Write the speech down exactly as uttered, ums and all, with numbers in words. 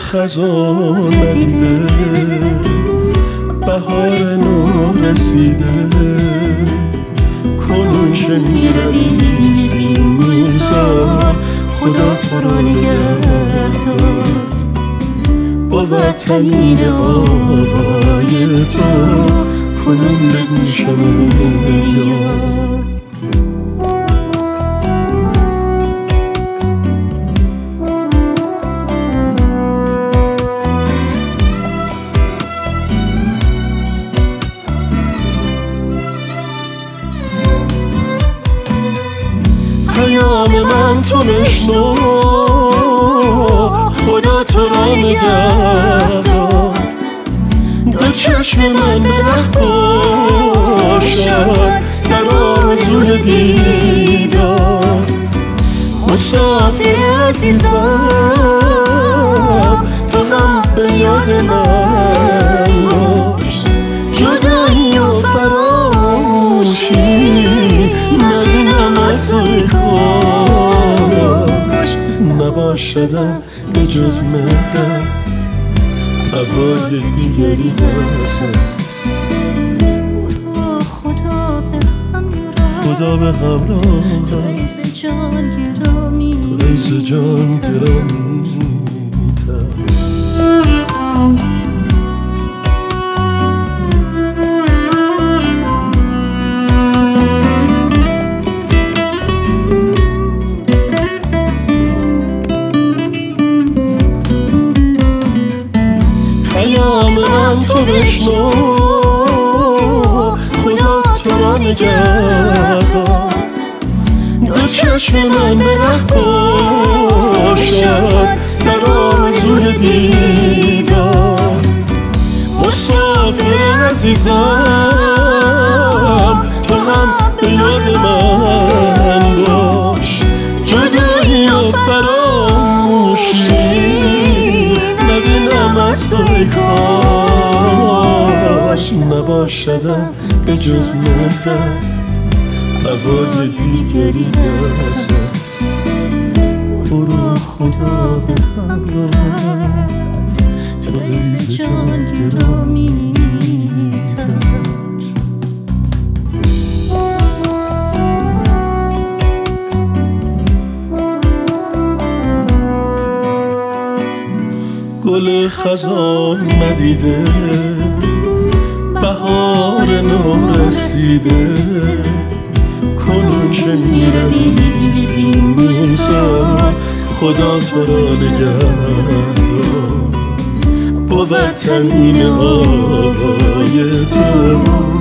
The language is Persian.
خزان ندیده بهار نو رسیده کنون که میروی زین روزا خدا تو را نگهدار با وطنین آوای تو کنون به گوشم یار پیام من تو بشنو خدا تو را نگهدار دو چشم من به ره باشد در آرزوی دیدار مسافر عزیزم تو هم به یاد من باش جدایی و فراموشی نبینم از توی کاش نباشدم به جز مهرت هوای دیگری هستم خدا به همراه خدا به همراه تو عز جان گرامی تو عز جان گرامی پیام من تو بشنو خدا تو را نگهدار دو چشم من به ره باشد در آرزوی دیدار مسافر عزیزم تو هم به یاد من باش جدایی و فراموشی نبینم از توی کاش نباشدم به جز مهرت هوای دیگری هستم برو خدا به همراهت تو عز جان گرامی تر گل خزان ندیده بهار نو رسیده کنون که میروی زین روزا خدا تو را نگهدار با وطنین آوای تو